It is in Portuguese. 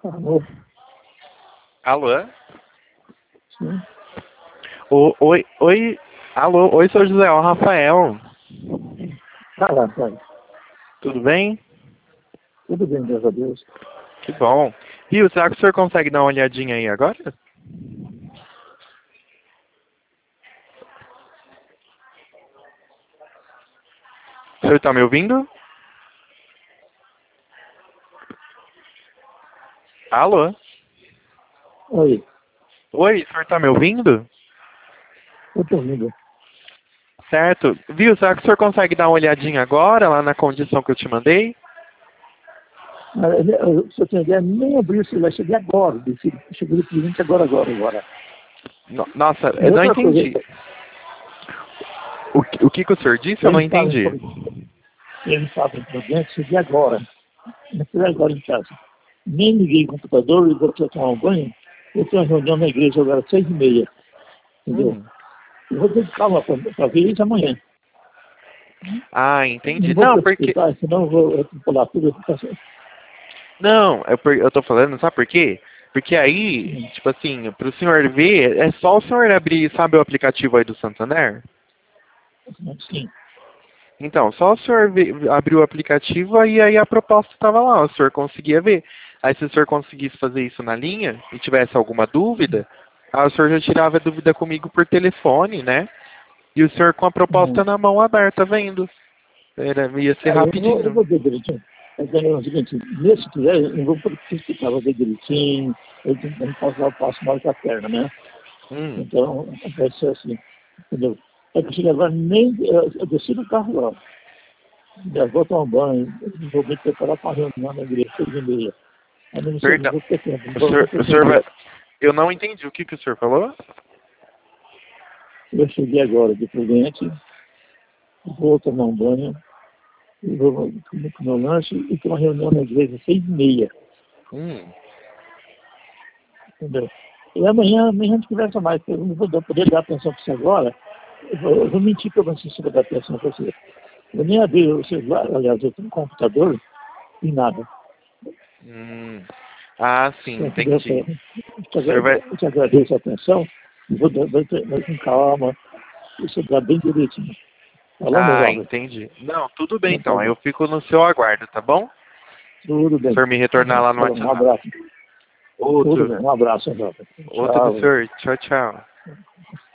Alô? Alô? Sim. Oi. Alô, oi, seu José, é o Rafael. Fala, pai. Tudo bem? Tudo bem, graças a Deus. Que bom. Viu, será que o senhor consegue dar uma olhadinha aí agora? O senhor tá me ouvindo? Alô? Oi, Oi, o senhor tá me ouvindo? eu tô ouvindo. Certo. Viu, será que o senhor consegue dar uma olhadinha agora, lá na condição que eu te mandei? Se eu tenho ideia, nem abriu o celular, cheguei agora. Cheguei do cliente agora. Nossa, E eu não outra coisa, entendi. O que o senhor disse? Eu não entendi. ele estava imprudente, cheguei agora. Entrei agora em casa. Nem liguei o computador, e vou tomar um banho. Eu tenho uma reunião na igreja agora, 6h30. Entendeu? Hum. Eu vou ter que calma para ver isso amanhã. Ah, Não entendi. vou Não, porque... precipitar, senão eu vou pular tudo. Não, eu tô falando, sabe por quê? Porque aí, tipo assim, pro senhor ver, é só o senhor abrir, sabe o aplicativo aí do Santander? Sim. Então, só o senhor abrir o aplicativo aí a proposta estava lá, o senhor conseguia ver. Aí se o senhor conseguisse fazer isso na linha e tivesse alguma dúvida, aí o senhor já tirava a dúvida comigo por telefone, né? E o senhor com a proposta na mão aberta vendo. Ia ser Eu rapidinho. vou ver direitinho. Mas é o seguinte, nesse que tiver, eu vou explicar, vou ver direitinho, eu tenho que passar o passo mais da perna, né? Hum, Então, vai ser assim, entendeu? É que eu cheguei agora, nem, eu desci do carro lá, já vou tomar um banho, vou me preparar para a reunião na igreja, 6h30. Aí não perdão. vou ter tempo, O não senhor, vou ter o senhor tempo. vai... Eu não entendi o que o senhor falou? Eu cheguei agora de prudente, vou tomar um banho, vou comer meu lanche e ter uma reunião na igreja, 6h30. Hum. Entendeu? E amanhã a gente conversa mais, porque eu não vou poder dar atenção para você agora. Eu vou mentir para você se eu vou dar atenção para você. Eu nem abri o celular, aliás, eu tenho um computador e nada. Hum. Ah, sim, Entendeu? entendi. Eu O senhor vai... te agradeço a atenção e vou dar com calma, isso dá bem direitinho. Falou, meu Ah, jovem? entendi. Não, tudo bem Então, tá então. Aí bom. eu fico no seu aguardo, tá bom? Tudo Se o bem. senhor me retornar lá no Falou, um WhatsApp. abraço. Tudo Outro. bem, um abraço, jovem. Outro do Tchau. senhor. Tchau, tchau.